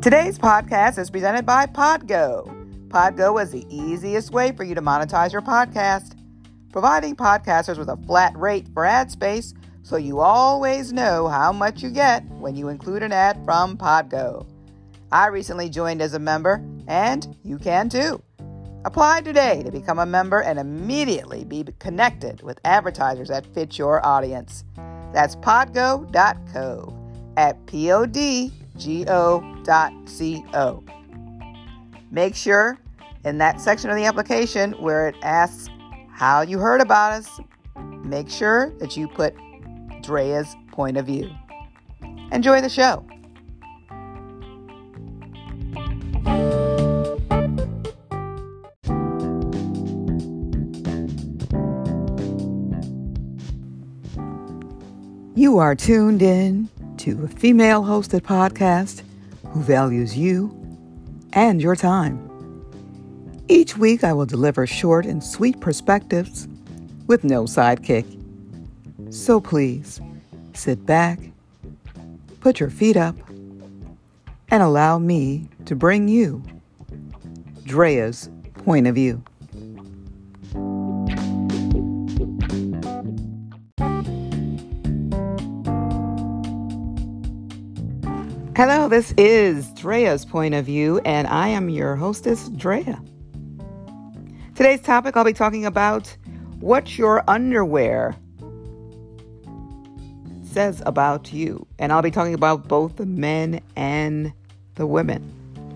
Today's podcast is presented by Podgo. Podgo is the easiest way for you to monetize your podcast, providing podcasters with a flat rate for ad space so you always know how much you get when you include an ad from Podgo. I recently joined as a member, and you can too. Apply today to become a member and immediately be connected with advertisers that fit your audience. That's podgo.co at podgo.co. Make sure in that section of the application where it asks how you heard about us, make sure that you put Drea's point of view. Enjoy the show. You are tuned in to a female-hosted podcast who values you and your time. Each week, I will deliver short and sweet perspectives with no sidekick. So please, sit back, put your feet up, and allow me to bring you Drea's point of view. Hello, this is Drea's Point of View, and I am your hostess, Drea. Today's topic, I'll be talking about what your underwear says about you. And I'll be talking about both the men and the women.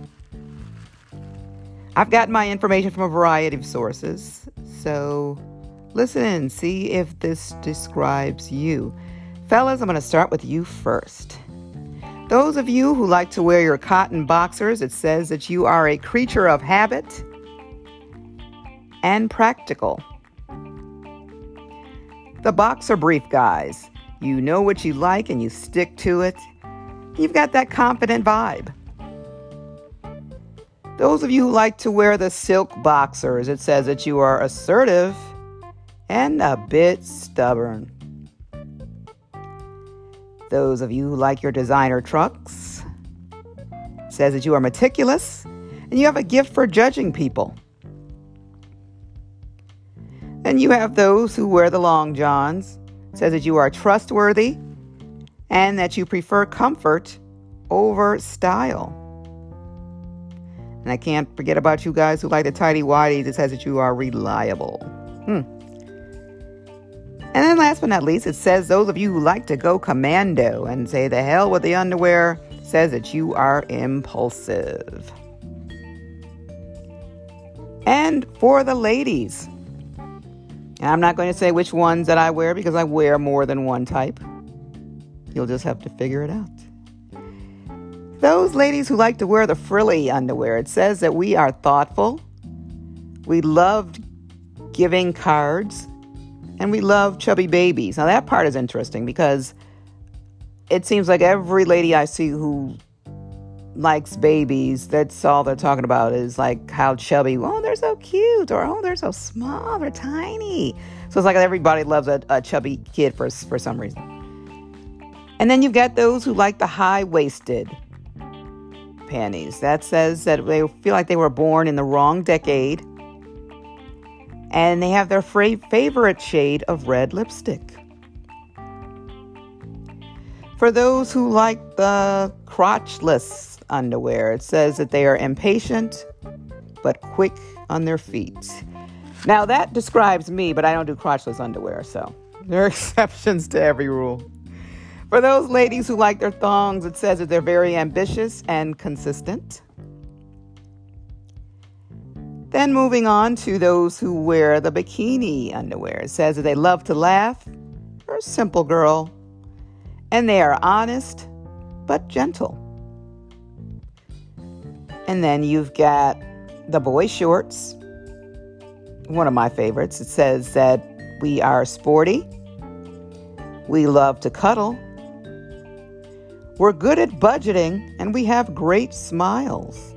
I've gotten my information from a variety of sources, so listen and see if this describes you. Fellas, I'm going to start with you first. Those of you who like to wear your cotton boxers, it says that you are a creature of habit and practical. The boxer brief guys, you know what you like and you stick to it. You've got that confident vibe. Those of you who like to wear the silk boxers, it says that you are assertive and a bit stubborn. Those of you who like your designer trucks, it says that you are meticulous and you have a gift for judging people. And you have those who wear the long johns, it says that you are trustworthy and that you prefer comfort over style. And I can't forget about you guys who like the tighty whities, it says that you are reliable. And then last but not least, it says those of you who like to go commando and say the hell with the underwear, says that you are impulsive. And for the ladies, and I'm not going to say which ones that I wear because I wear more than one type. You'll just have to figure it out. Those ladies who like to wear the frilly underwear, it says that we are thoughtful, we love giving cards, and we love chubby babies. Now that part is interesting because it seems like every lady I see who likes babies, that's all they're talking about is like how chubby, oh, they're so cute, or oh, they're so small, they're tiny. So it's like everybody loves a chubby kid for some reason. And then you've got those who like the high-waisted panties. That says that they feel like they were born in the wrong decade. And they have their favorite shade of red lipstick. For those who like the crotchless underwear, it says that they are impatient but quick on their feet. Now that describes me, but I don't do crotchless underwear, so there are exceptions to every rule. For those ladies who like their thongs, it says that they're very ambitious and consistent. Then moving on to those who wear the bikini underwear. It says that they love to laugh. They're a simple girl. And they are honest, but gentle. And then you've got the boy shorts. One of my favorites. It says that we are sporty. We love to cuddle. We're good at budgeting, and we have great smiles.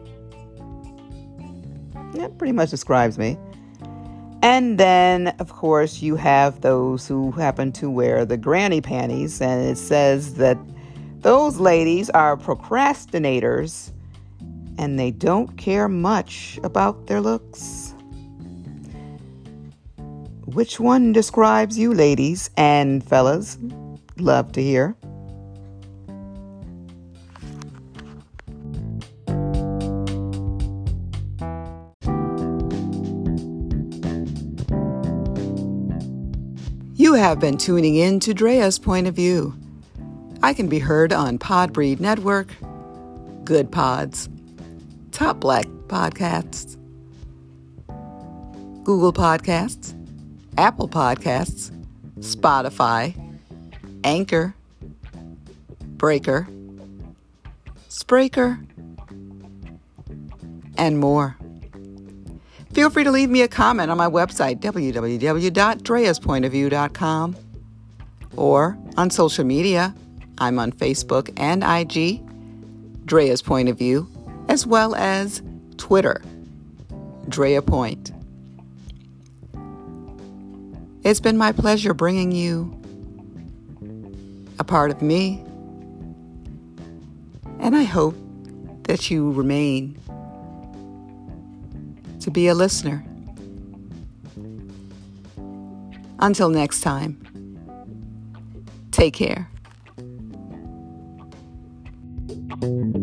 That pretty much describes me. And then, of course, you have those who happen to wear the granny panties, and it says that those ladies are procrastinators and they don't care much about their looks. Which one describes you, ladies and fellas? Love to hear. You have been tuning in to Drea's Point of View. I can be heard on Podbreed Network, Good Pods, Top Black Podcasts, Google Podcasts, Apple Podcasts, Spotify, Anchor, Breaker, Spreaker, and more. Feel free to leave me a comment on my website, www.dreaspointofview.com, or on social media. I'm on Facebook and IG, Drea's Point of View, as well as Twitter, Drea Point. It's been my pleasure bringing you a part of me, and I hope that you remain to be a listener. Until next time, take care.